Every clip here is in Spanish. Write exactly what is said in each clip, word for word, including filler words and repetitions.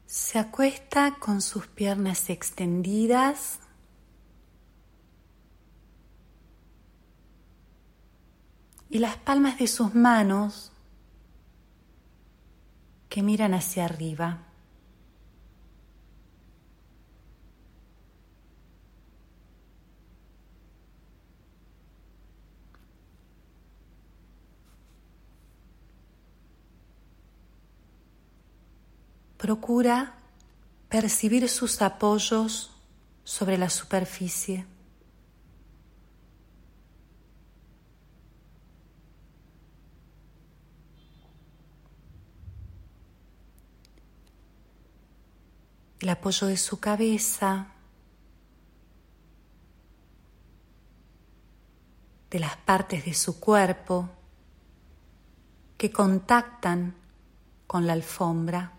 Se acuesta con sus piernas extendidas y las palmas de sus manos que miran hacia arriba. Procura percibir sus apoyos sobre la superficie. El apoyo de su cabeza, de las partes de su cuerpo que contactan con la alfombra.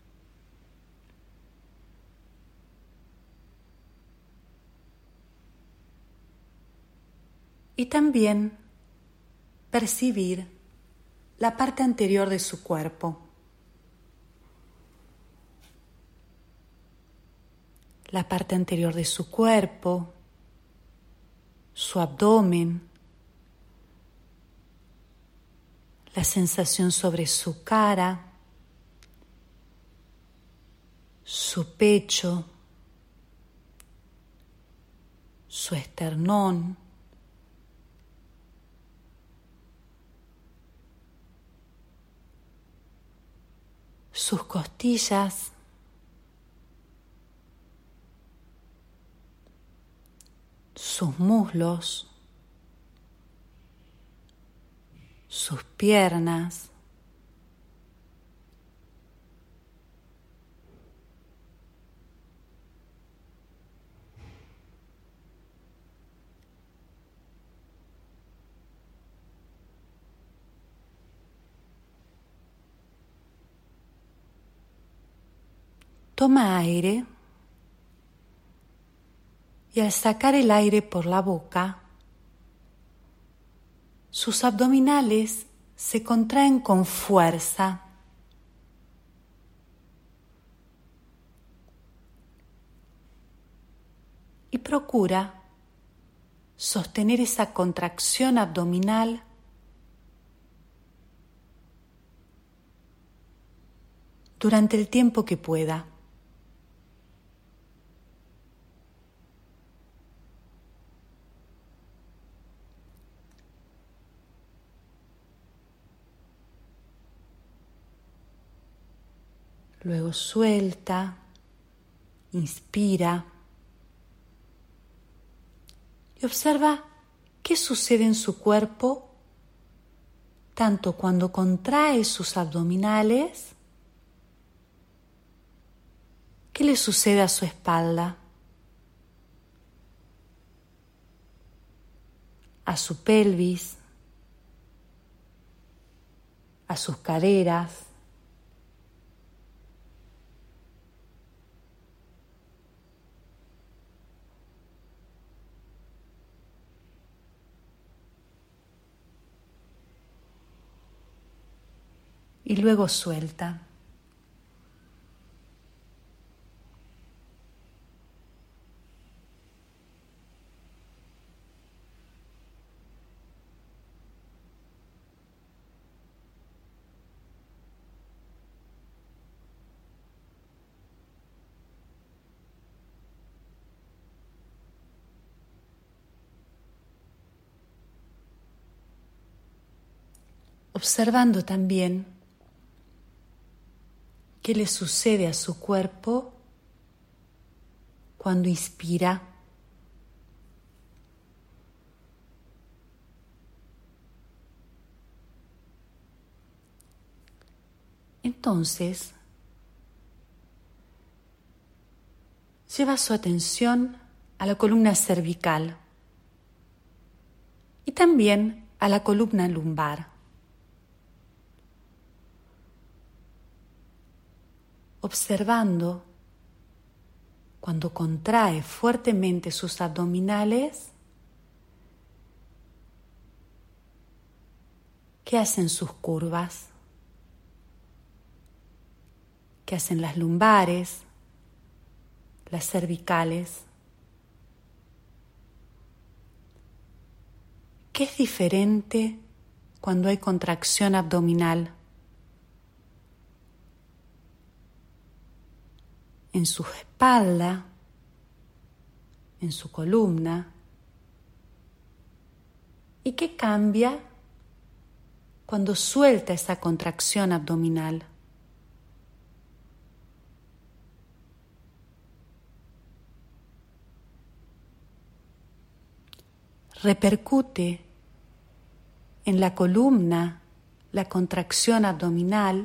Y también percibir la parte anterior de su cuerpo. La parte anterior de su cuerpo, su abdomen, la sensación sobre su cara, su pecho, su esternón, sus costillas, sus muslos, sus piernas, toma aire y al sacar el aire por la boca, sus abdominales se contraen con fuerza. Y procura sostener esa contracción abdominal durante el tiempo que pueda. Luego suelta, inspira y observa qué sucede en su cuerpo, tanto cuando contrae sus abdominales, qué le sucede a su espalda, a su pelvis, a sus caderas, y luego suelta. Observando también qué le sucede a su cuerpo cuando inspira. Entonces, lleva su atención a la columna cervical y también a la columna lumbar. Observando cuando contrae fuertemente sus abdominales, qué hacen sus curvas, que hacen las lumbares, las cervicales. ¿Qué es diferente cuando hay contracción abdominal? En su espalda, en su columna. ¿Y qué cambia cuando suelta esa contracción abdominal? Repercute en la columna la contracción abdominal.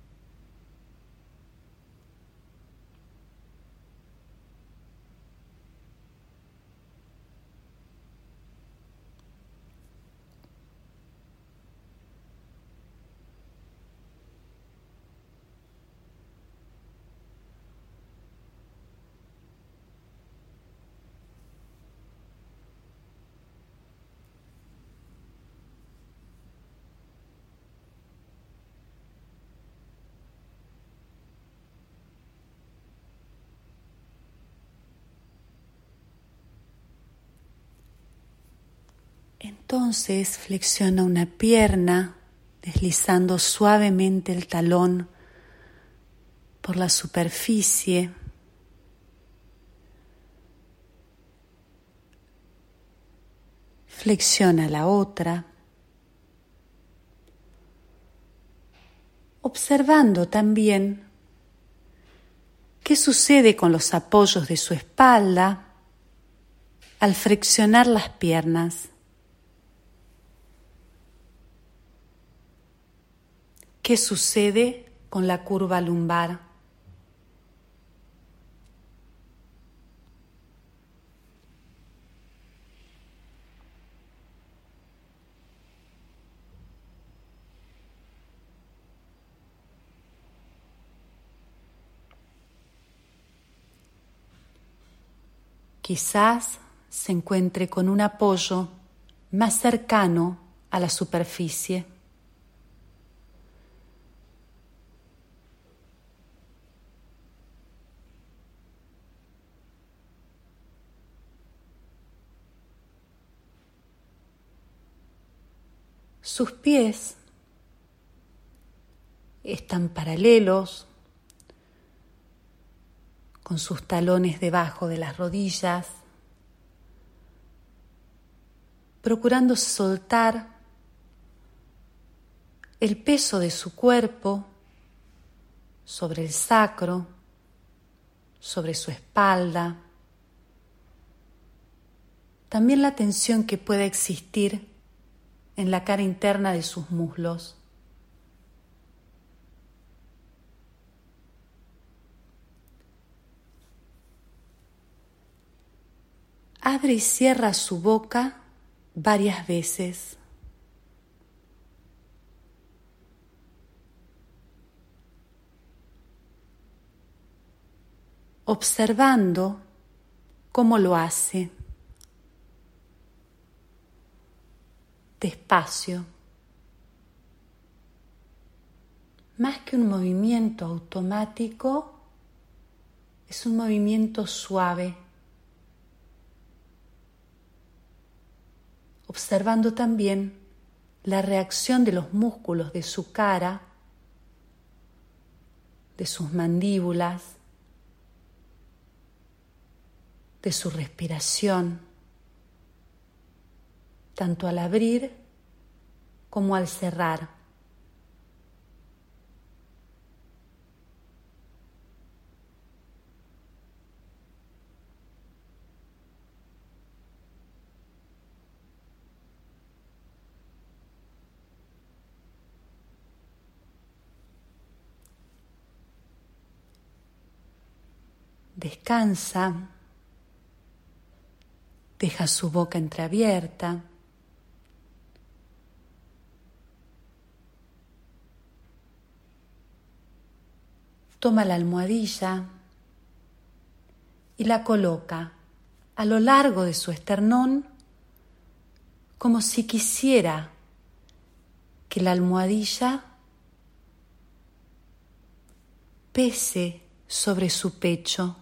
Entonces flexiona una pierna, deslizando suavemente el talón por la superficie. Flexiona la otra, observando también qué sucede con los apoyos de su espalda al flexionar las piernas. ¿Qué sucede con la curva lumbar? Quizás se encuentre con un apoyo más cercano a la superficie. Sus pies están paralelos, con sus talones debajo de las rodillas, procurando soltar el peso de su cuerpo sobre el sacro, sobre su espalda. También la tensión que pueda existir en la cara interna de sus muslos. Abre y cierra su boca varias veces. Observando cómo lo hace. Despacio. Más que un movimiento automático, es un movimiento suave. Observando también la reacción de los músculos de su cara, de sus mandíbulas, de su respiración, tanto al abrir como al cerrar. Descansa, deja su boca entreabierta. Toma la almohadilla y la coloca a lo largo de su esternón, como si quisiera que la almohadilla pese sobre su pecho.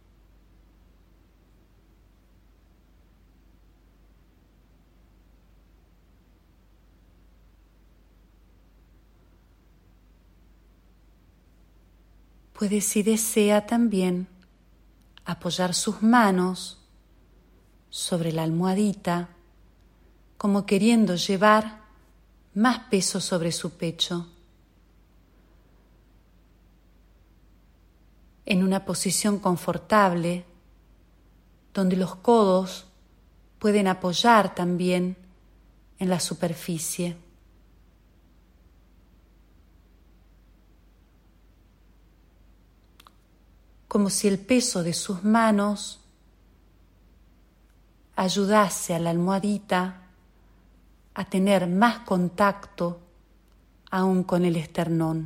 Puede, si desea, también apoyar sus manos sobre la almohadita, como queriendo llevar más peso sobre su pecho. En una posición confortable, donde los codos pueden apoyar también en la superficie. Como si el peso de sus manos ayudase a la almohadita a tener más contacto aún con el esternón.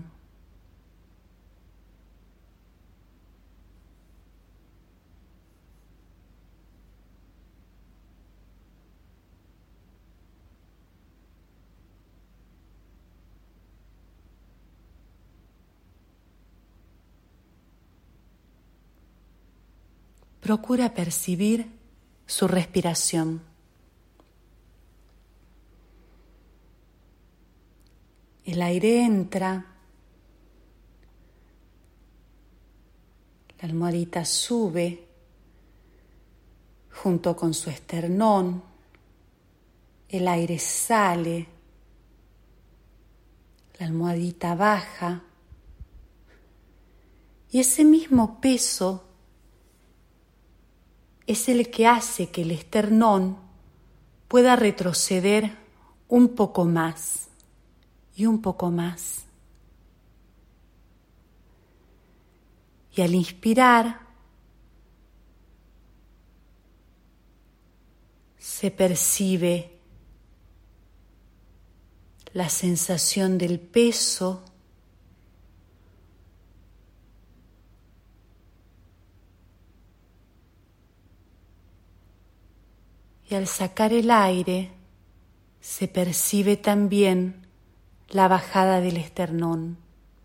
Procura percibir su respiración. El aire entra, la almohadita sube junto con su esternón, el aire sale, la almohadita baja y ese mismo peso es el que hace que el esternón pueda retroceder un poco más y un poco más. Y al inspirar, se percibe la sensación del peso y al sacar el aire se percibe también la bajada del esternón.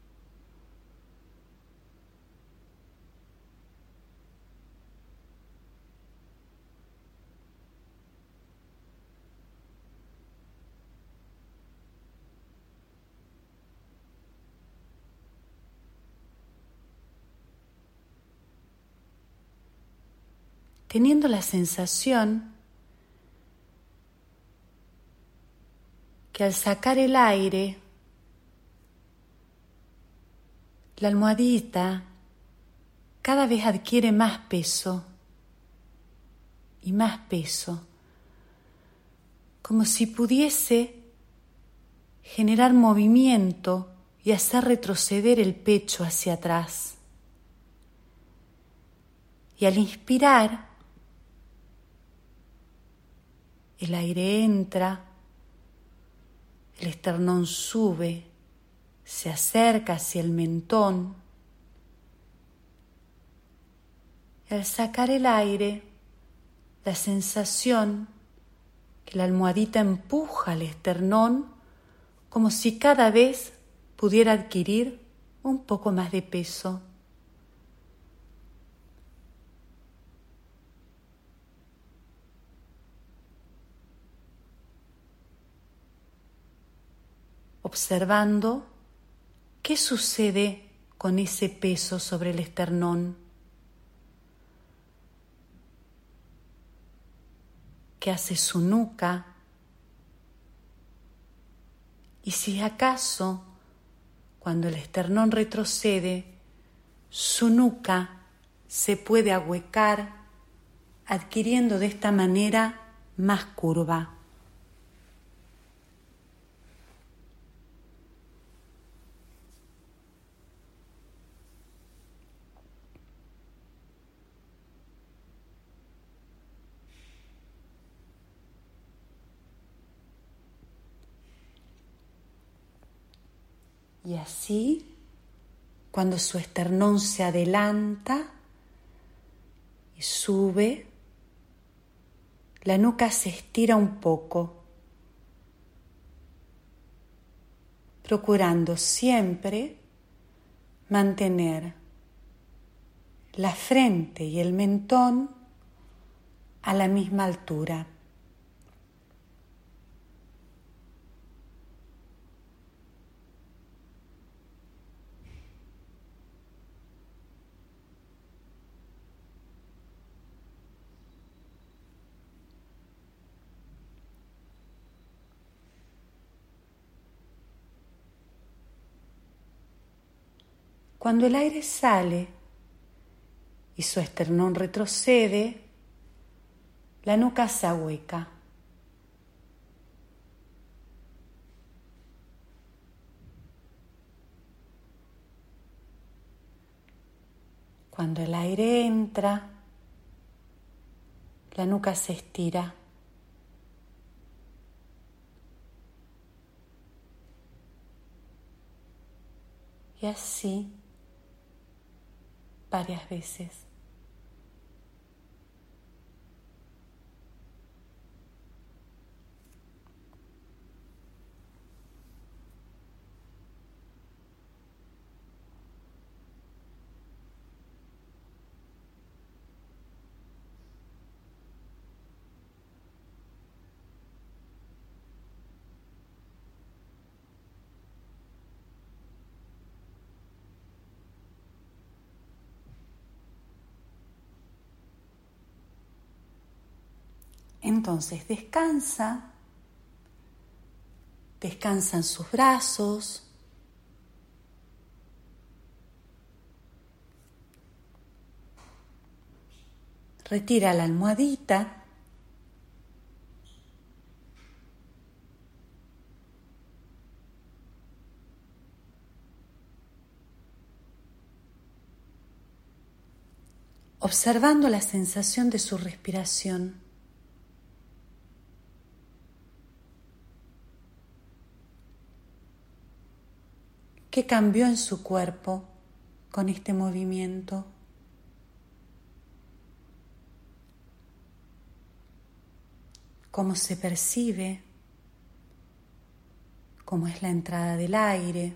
Teniendo la sensación que al sacar el aire, la almohadita cada vez adquiere más peso y más peso, como si pudiese generar movimiento y hacer retroceder el pecho hacia atrás. Y al inspirar, el aire entra, el esternón sube, se acerca hacia el mentón. Y al sacar el aire, la sensación que la almohadita empuja al esternón como si cada vez pudiera adquirir un poco más de peso. Observando qué sucede con ese peso sobre el esternón, qué hace su nuca y si acaso cuando el esternón retrocede, su nuca se puede ahuecar, adquiriendo de esta manera más curva. Y así, cuando su esternón se adelanta y sube, la nuca se estira un poco, procurando siempre mantener la frente y el mentón a la misma altura. Cuando el aire sale y su esternón retrocede, la nuca se ahueca. Cuando el aire entra, la nuca se estira. Y así varias veces. Entonces descansa, descansan sus brazos, retira la almohadita, observando la sensación de su respiración. ¿Qué cambió en su cuerpo con este movimiento? ¿Cómo se percibe? ¿Cómo es la entrada del aire?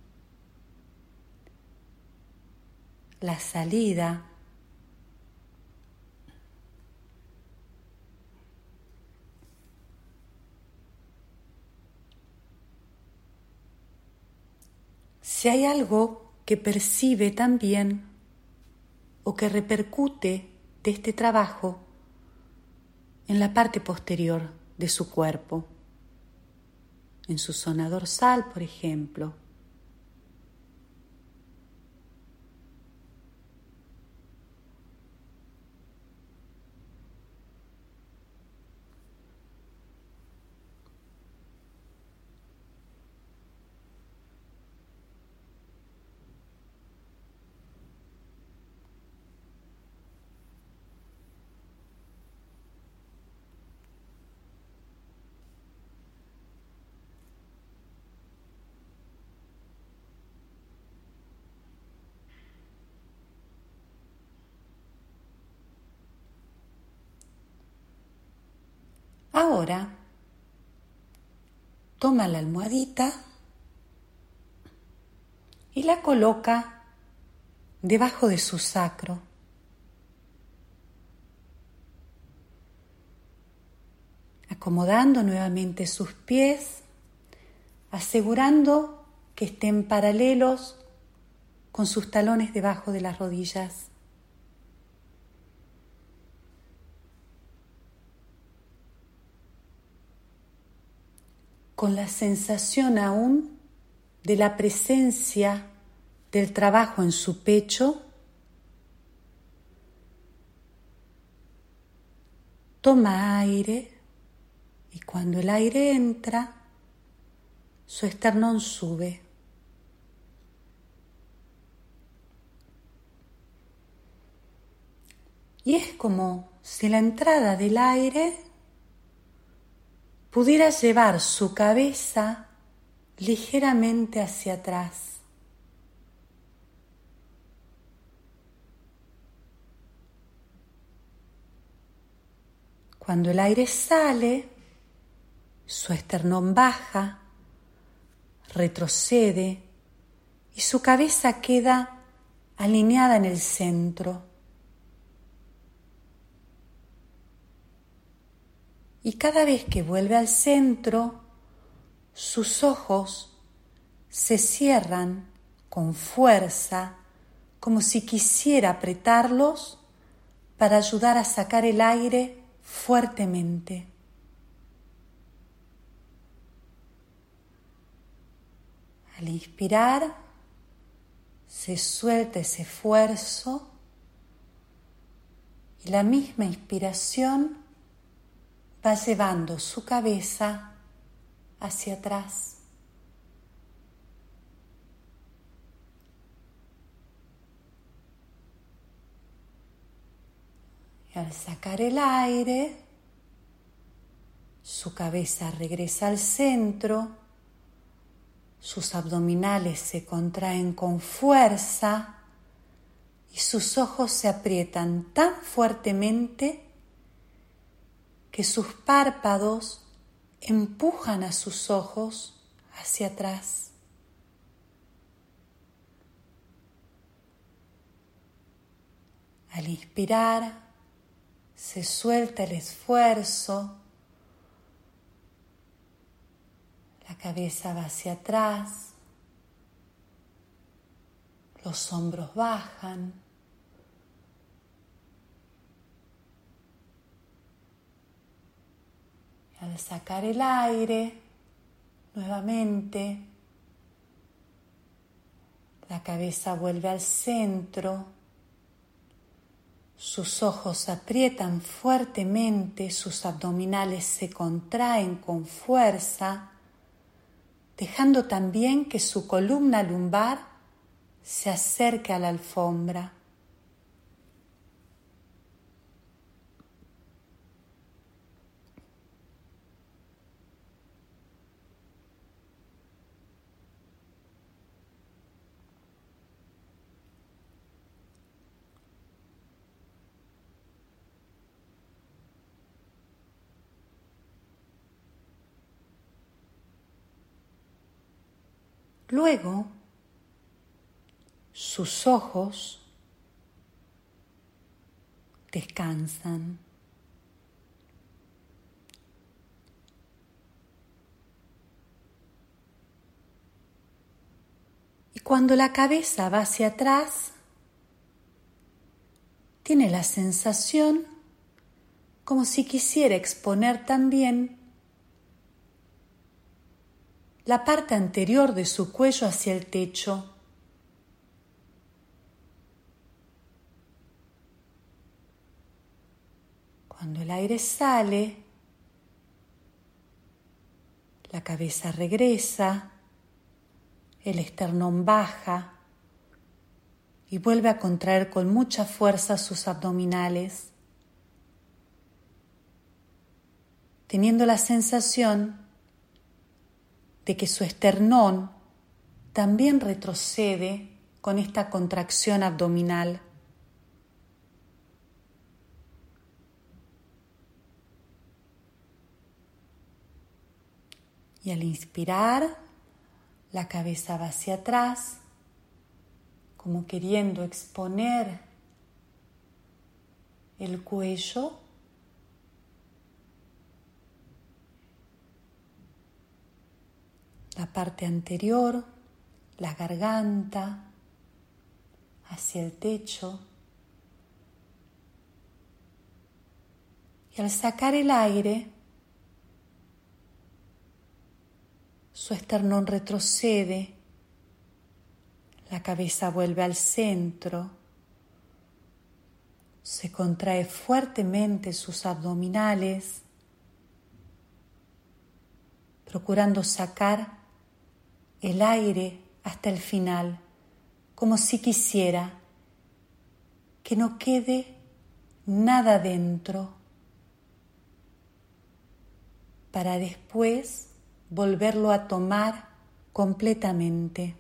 La salida. Si hay algo que percibe también o que repercute de este trabajo en la parte posterior de su cuerpo, en su zona dorsal, por ejemplo. Ahora, toma la almohadita y la coloca debajo de su sacro. Acomodando nuevamente sus pies, asegurando que estén paralelos con sus talones debajo de las rodillas. Con la sensación aún de la presencia del trabajo en su pecho, toma aire y cuando el aire entra, su esternón sube. Y es como si la entrada del aire pudiera llevar su cabeza ligeramente hacia atrás. Cuando el aire sale, su esternón baja, retrocede y su cabeza queda alineada en el centro. Y cada vez que vuelve al centro, sus ojos se cierran con fuerza, como si quisiera apretarlos para ayudar a sacar el aire fuertemente. Al inspirar, se suelta ese esfuerzo y la misma inspiración va llevando su cabeza hacia atrás. Y al sacar el aire, su cabeza regresa al centro, sus abdominales se contraen con fuerza y sus ojos se aprietan tan fuertemente que sus párpados empujan a sus ojos hacia atrás. Al inspirar, se suelta el esfuerzo, la cabeza va hacia atrás, los hombros bajan. Al sacar el aire, nuevamente, la cabeza vuelve al centro, sus ojos aprietan fuertemente, sus abdominales se contraen con fuerza, dejando también que su columna lumbar se acerque a la alfombra. Luego, sus ojos descansan. Y cuando la cabeza va hacia atrás, tiene la sensación como si quisiera exponer también la parte anterior de su cuello hacia el techo. Cuando el aire sale, la cabeza regresa, el esternón baja y vuelve a contraer con mucha fuerza sus abdominales, teniendo la sensación de que su esternón también retrocede con esta contracción abdominal. Y al inspirar, la cabeza va hacia atrás, como queriendo exponer el cuello. La parte anterior, la garganta, hacia el techo. Y al sacar el aire, su esternón retrocede, la cabeza vuelve al centro, se contrae fuertemente sus abdominales, procurando sacar el aire hasta el final, como si quisiera que no quede nada dentro, para después volverlo a tomar completamente.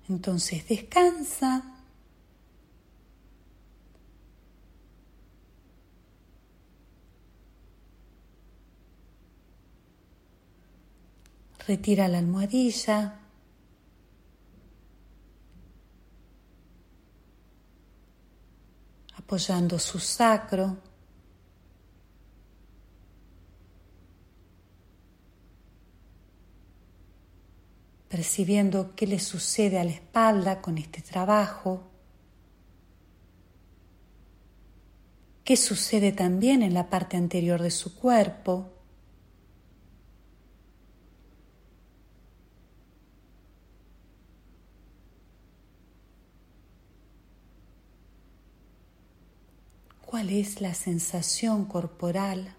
Entonces descansa. Retira la almohadilla. Apoyando su sacro. Percibiendo qué le sucede a la espalda con este trabajo. Qué sucede también en la parte anterior de su cuerpo. ¿Cuál es la sensación corporal?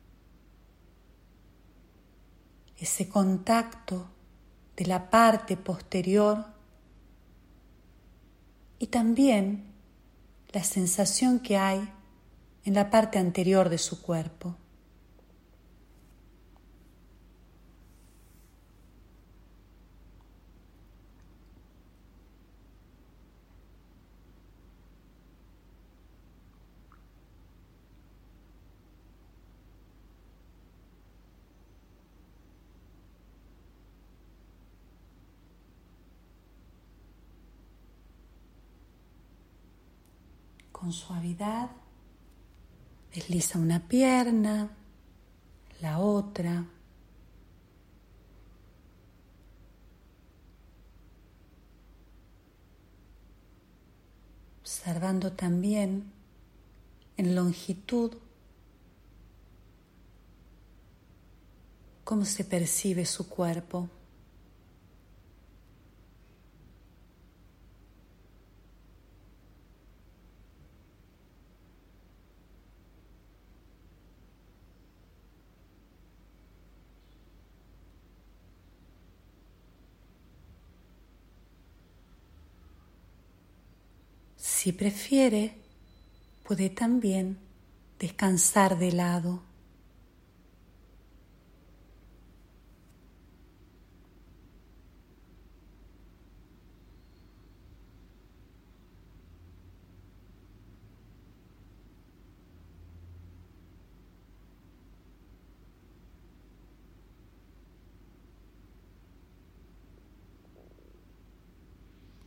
Ese contacto de la parte posterior y también la sensación que hay en la parte anterior de su cuerpo. Con suavidad, desliza una pierna, la otra. Observando también en longitud cómo se percibe su cuerpo. Si prefiere, puede también descansar de lado.